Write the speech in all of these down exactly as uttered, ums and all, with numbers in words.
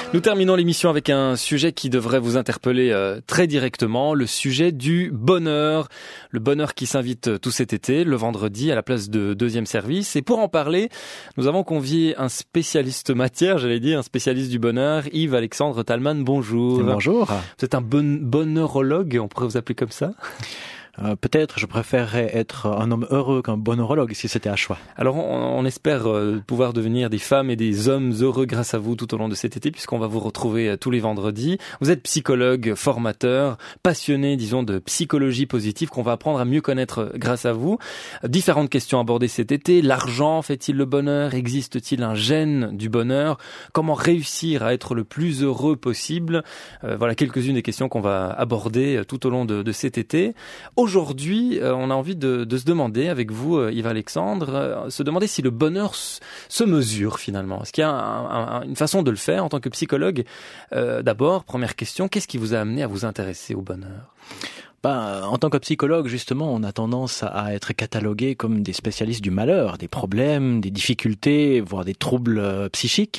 Nous terminons l'émission avec un sujet qui devrait vous interpeller euh, très directement, le sujet du bonheur. Le bonheur qui s'invite tout cet été, le vendredi, à la place de deuxième service. Et pour en parler, nous avons convié un spécialiste matière, j'allais dire, un spécialiste du bonheur, Yves-Alexandre Talman. Bonjour. Bonjour. Vous êtes un bon, bonheurologue, on pourrait vous appeler comme ça ? Euh, peut-être je préférerais être un homme heureux qu'un bonheurologue si c'était à choix. Alors on, on espère euh, pouvoir devenir des femmes et des hommes heureux grâce à vous tout au long de cet été, puisqu'on va vous retrouver euh, tous les vendredis. Vous êtes psychologue, formateur, passionné, disons, de psychologie positive qu'on va apprendre à mieux connaître euh, grâce à vous. Euh, différentes questions abordées cet été. L'argent fait-il le bonheur ? Existe-t-il un gène du bonheur ? Comment réussir à être le plus heureux possible ? euh, Voilà quelques-unes des questions qu'on va aborder euh, tout au long de, de cet été. Aujourd'hui, euh, on a envie de, de se demander avec vous, euh, Yves-Alexandre, euh, se demander si le bonheur s- se mesure finalement. Est-ce qu'il y a un, un, une façon de le faire en tant que psychologue ? euh, D'abord, première question, qu'est-ce qui vous a amené à vous intéresser au bonheur ? Ben, en tant que psychologue, justement, on a tendance à être catalogué comme des spécialistes du malheur, des problèmes, des difficultés, voire des troubles euh, psychiques.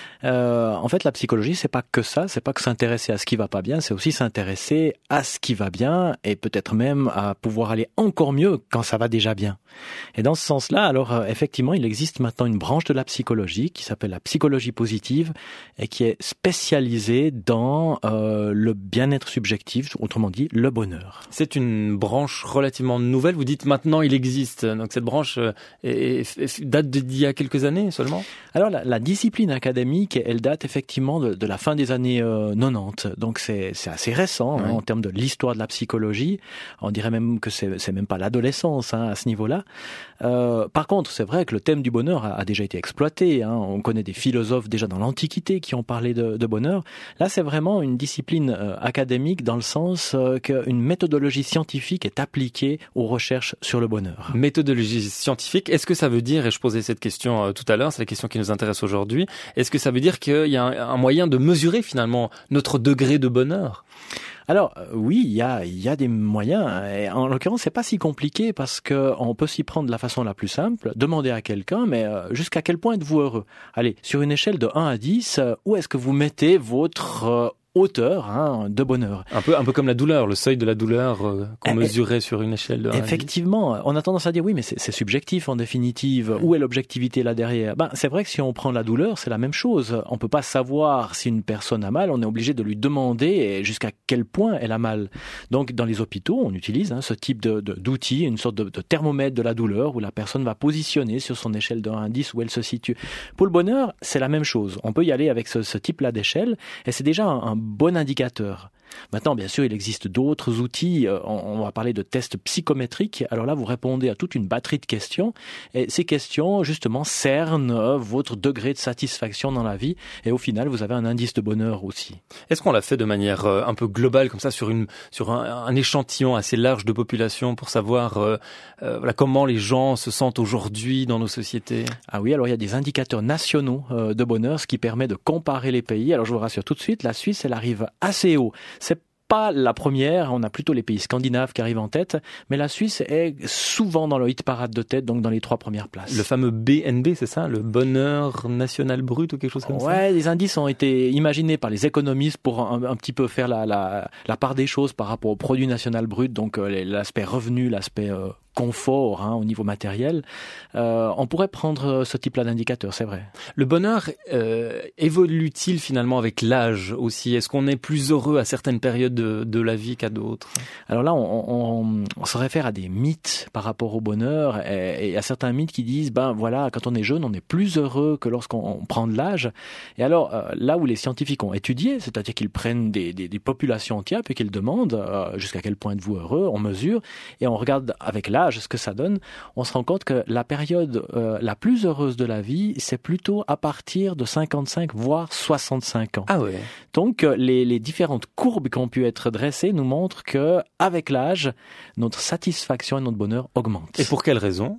Euh, en fait, la psychologie, c'est pas que ça, c'est pas que s'intéresser à ce qui va pas bien, c'est aussi s'intéresser à ce qui va bien et peut-être même à pouvoir aller encore mieux quand ça va déjà bien. Et dans ce sens-là, alors euh, effectivement, il existe maintenant une branche de la psychologie qui s'appelle la psychologie positive et qui est spécialisée dans euh, le bien-être subjectif, autrement dit, le bonheur. C'est une branche relativement nouvelle. Vous dites maintenant il existe. Donc cette branche euh, est, est, date d'il y a quelques années seulement ? Alors la, la discipline académique, elle date effectivement de, de la fin des années euh, quatre-vingt-dix. Donc c'est, c'est assez récent, hein, oui. en termes de l'histoire de la psychologie. On dirait même que c'est, c'est même pas l'adolescence, hein, à ce niveau-là. Euh, par contre, c'est vrai que le thème du bonheur a, a déjà été exploité. Hein. On connaît des philosophes déjà dans l'Antiquité qui ont parlé de, de bonheur. Là, c'est vraiment une discipline euh, académique dans le sens euh, qu'une méthodologie scientifique est appliquée aux recherches sur le bonheur. Méthodologie scientifique, est-ce que ça veut dire, et je posais cette question euh, tout à l'heure, c'est la question qui nous intéresse aujourd'hui, est-ce que ça veut dire qu'il y a un, un moyen de mesurer finalement notre degré de bonheur ? Alors oui, il y a il y a des moyens. Et en l'occurrence, c'est pas si compliqué parce que on peut s'y prendre de la façon la plus simple. Demander à quelqu'un, mais euh, jusqu'à quel point êtes-vous heureux ? Allez, sur une échelle de un à dix, euh, où est-ce que vous mettez votre euh, hauteur hein, de bonheur ? Un peu, un peu comme la douleur, le seuil de la douleur euh, qu'on Eh, mesurait sur une échelle de un à dix. Effectivement, on a tendance à dire oui, mais c'est, c'est subjectif en définitive. Ouais. Où est l'objectivité là derrière ? Ben, c'est vrai que si on prend la douleur, c'est la même chose. On peut pas savoir si une personne a mal. On est obligé de lui demander jusqu'à quel point elle a mal. Donc, dans les hôpitaux, on utilise hein, ce type de, de, d'outil, une sorte de, de thermomètre de la douleur où la personne va positionner sur son échelle de un à dix où elle se situe. Pour le bonheur, c'est la même chose. On peut y aller avec ce, ce type-là d'échelle et c'est déjà un, un bon indicateur. Maintenant, bien sûr, il existe d'autres outils. On va parler de tests psychométriques. Alors là, vous répondez à toute une batterie de questions. Et ces questions, justement, cernent votre degré de satisfaction dans la vie. Et au final, vous avez un indice de bonheur aussi. Est-ce qu'on l'a fait de manière euh, un peu globale, comme ça, sur une sur un, un échantillon assez large de population pour savoir euh, euh, voilà, comment les gens se sentent aujourd'hui dans nos sociétés ? Ah oui, alors il y a des indicateurs nationaux euh, de bonheur, ce qui permet de comparer les pays. Alors je vous rassure tout de suite, la Suisse, elle arrive assez haut. C'est pas la première, on a plutôt les pays scandinaves qui arrivent en tête, mais la Suisse est souvent dans le hit parade de tête, donc dans les trois premières places. Le fameux B N B, c'est ça ? Le bonheur national brut ou quelque chose comme ouais, ça ? Ouais, les indices ont été imaginés par les économistes pour un, un petit peu faire la, la, la part des choses par rapport au produit national brut, donc euh, l'aspect revenu, l'aspect euh, confort hein, au niveau matériel. Euh, on pourrait prendre ce type-là d'indicateur, c'est vrai. Le bonheur euh, évolue-t-il finalement avec l'âge aussi ? Est-ce qu'on est plus heureux à certaines périodes de, de la vie qu'à d'autres ? Alors là, on, on, on se réfère à des mythes par rapport au bonheur et, et à certains mythes qui disent, ben voilà, quand on est jeune, on est plus heureux que lorsqu'on prend de l'âge. Et alors, euh, là où les scientifiques ont étudié, c'est-à-dire qu'ils prennent des, des, des populations entières puis qu'ils demandent euh, jusqu'à quel point êtes-vous heureux, on mesure et on regarde avec l'âge ce que ça donne, on se rend compte que la période euh, la plus heureuse de la vie, c'est plutôt à partir de cinquante-cinq, voire soixante-cinq ans. Ah ouais. Donc, les, les différentes courbes qui ont pu être dressées nous montrent que, avec l'âge, notre satisfaction et notre bonheur augmentent. Et pour quelle raison ?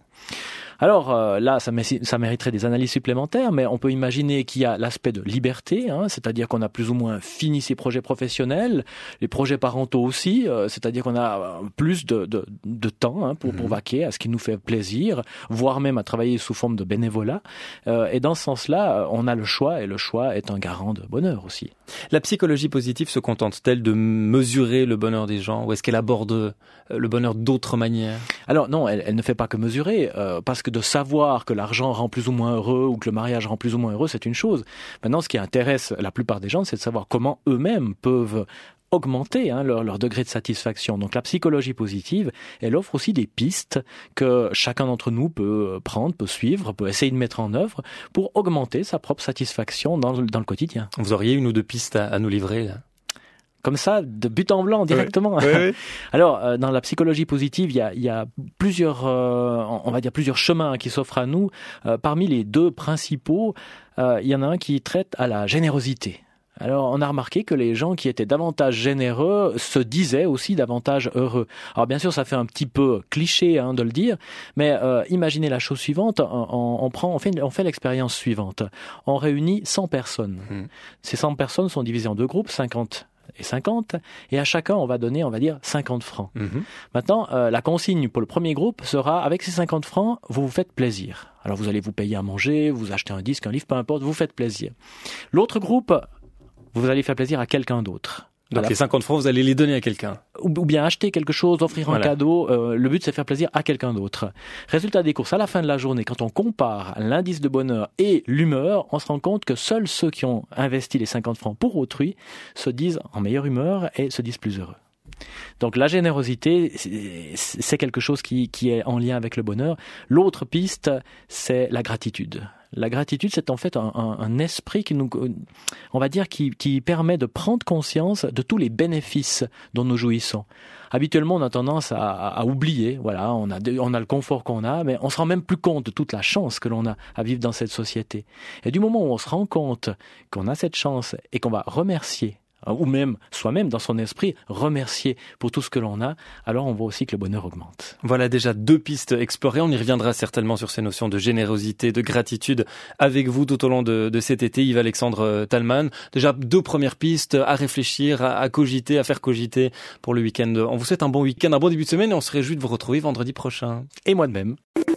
Alors euh, là, ça, mé- ça mériterait des analyses supplémentaires, mais on peut imaginer qu'il y a l'aspect de liberté, hein, c'est-à-dire qu'on a plus ou moins fini ses projets professionnels, les projets parentaux aussi, euh, c'est-à-dire qu'on a plus de, de, de temps hein, pour, mmh. pour vaquer à ce qui nous fait plaisir, voire même à travailler sous forme de bénévolat. Euh, et dans ce sens-là, on a le choix, et le choix est un garant de bonheur aussi. La psychologie positive se contente-t-elle de mesurer le bonheur des gens, ou est-ce qu'elle aborde le bonheur d'autres manières? Alors non, elle, elle ne fait pas que mesurer, euh, parce que de savoir que l'argent rend plus ou moins heureux ou que le mariage rend plus ou moins heureux, c'est une chose. Maintenant, ce qui intéresse la plupart des gens, c'est de savoir comment eux-mêmes peuvent augmenter hein, leur, leur degré de satisfaction. Donc la psychologie positive, elle offre aussi des pistes que chacun d'entre nous peut prendre, peut suivre, peut essayer de mettre en œuvre pour augmenter sa propre satisfaction dans le, dans le quotidien. Vous auriez une ou deux pistes à, à nous livrer là? Comme ça, de but en blanc, directement. Oui, oui, oui. Alors, euh, dans la psychologie positive, il y a, il y a plusieurs, euh, on va dire plusieurs chemins qui s'offrent à nous. Euh, parmi les deux principaux, euh, il y en a un qui traite à la générosité. Alors, on a remarqué que les gens qui étaient davantage généreux se disaient aussi davantage heureux. Alors, bien sûr, ça fait un petit peu cliché hein, de le dire, mais euh, imaginez la chose suivante. On, on prend, on fait, on fait l'expérience suivante. On réunit cent personnes. Mmh. Ces cent personnes sont divisées en deux groupes, cinquante et cinquante, et à chacun, on va donner, on va dire, cinquante francs. Mmh. Maintenant, euh, la consigne pour le premier groupe sera, avec ces cinquante francs, vous vous faites plaisir. Alors, vous allez vous payer à manger, vous achetez un disque, un livre, peu importe, vous faites plaisir. L'autre groupe, vous allez faire plaisir à quelqu'un d'autre. Donc les cinquante francs, vous allez les donner à quelqu'un. Ou, ou bien acheter quelque chose, offrir voilà. un cadeau. Euh, le but, c'est de faire plaisir à quelqu'un d'autre. Résultat des courses, à la fin de la journée, quand on compare l'indice de bonheur et l'humeur, on se rend compte que seuls ceux qui ont investi les cinquante francs pour autrui se disent en meilleure humeur et se disent plus heureux. Donc la générosité, c'est quelque chose qui, qui est en lien avec le bonheur. L'autre piste, c'est la gratitude. La gratitude, c'est en fait un, un, un esprit qui nous, on va dire, qui, qui permet de prendre conscience de tous les bénéfices dont nous jouissons. Habituellement, on a tendance à, à, à oublier. Voilà, on a, on a le confort qu'on a, mais on se rend même plus compte de toute la chance que l'on a à vivre dans cette société. Et du moment où on se rend compte qu'on a cette chance et qu'on va remercier, ou même soi-même dans son esprit remercier pour tout ce que l'on a, alors on voit aussi que le bonheur augmente. Voilà déjà deux pistes explorées. On y reviendra certainement sur ces notions de générosité, de gratitude avec vous tout au long de, de cet été, Yves-Alexandre Thalmann. Déjà deux premières pistes à réfléchir, à, à cogiter, à faire cogiter pour le week-end. On vous souhaite un bon week-end, un bon début de semaine et on se réjouit de vous retrouver vendredi prochain. Et moi de même.